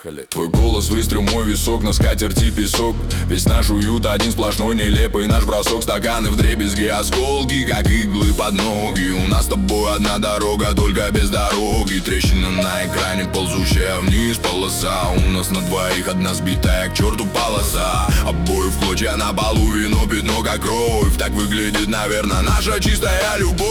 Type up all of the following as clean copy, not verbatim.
Поехали. Твой голос, выстрел, мой висок, на скатерти песок. Весь наш уют один сплошной нелепый наш бросок. Стаканы вдребезги, осколки, как иглы под ноги. У нас с тобой одна дорога, только без дороги. Трещина на экране, ползущая вниз полоса. У нас на двоих одна сбитая к черту полоса. Обои в клочья на полу, вино, пятно как кровь. Так выглядит, наверное, наша чистая любовь.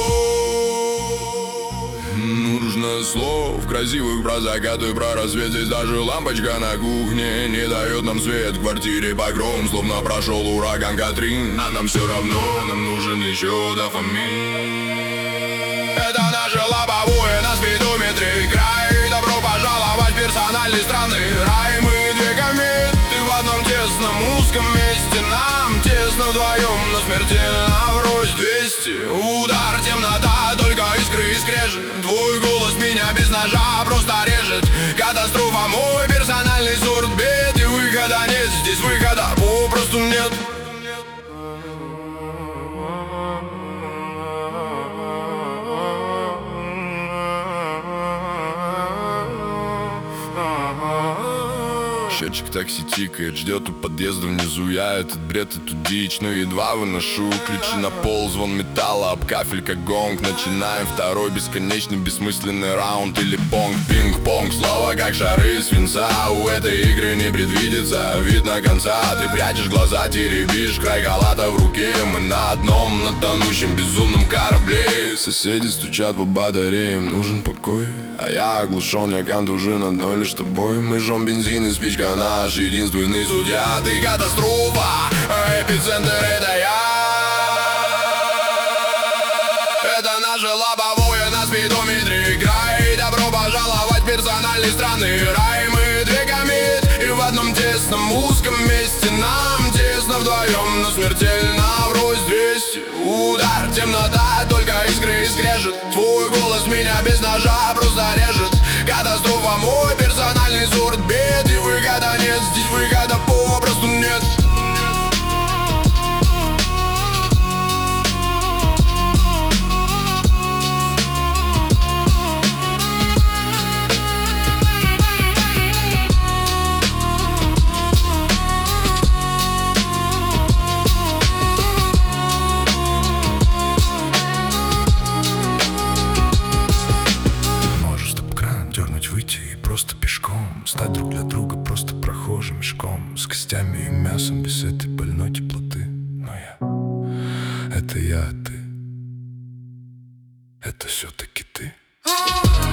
Нужно слов красивых про закаты, про рассвет. Здесь даже лампочка на кухне не дает нам свет. В квартире погром, словно прошел ураган Катрин. А нам все равно, нам нужен еще дофамин. Это наше лобовое на спидометре край. Добро пожаловать в персональный странный рай. Мы две кометы в одном тесном узком месте. Нам тесно вдвоем, но смертельно врозь 200. Удар, темнота, только искры и скрежет. Твой голос меня без ножа просто режет. Катастрофа, мой персональный сорт бед. И выхода нет, здесь выхода попросту нет. Счетчик такси тикает, ждет у подъезда внизу. Я этот бред, эту дичь, но едва выношу. Ключи на пол, звон металла об кафель как гонг. Начинаем второй бесконечный бессмысленный раунд. Или понг, пинг-понг, слово как шары свинца. У этой игры не предвидится видно конца. Ты прячешь глаза, теребишь край халата в руке. Мы на одном, на тонущем безумном корабле. Соседи стучат по батареям, нужен покой. А я оглушен, я контужен одной лишь тобой. Мы жжем бензин и спичка наш единственный судья. Ты катастрофа, эпицентр это я. Это наше лобовое на спидометре край. Добро пожаловать в персональный странный рай. Мы две кометы и в одном тесном узком месте. Нам тесно вдвоем, но смертельно врозь 200. Удар, темнота, только искры и скрежет. Твой голос меня без ножа просто режет. Катастрофа, мой персональный сорт бед. И выхода нет, здесь выхода попросту нет. Выйти и просто пешком стать друг для друга просто прохожим мешком. С костями и мясом, без этой больной теплоты. Но это я, а ты. Это все-таки ты.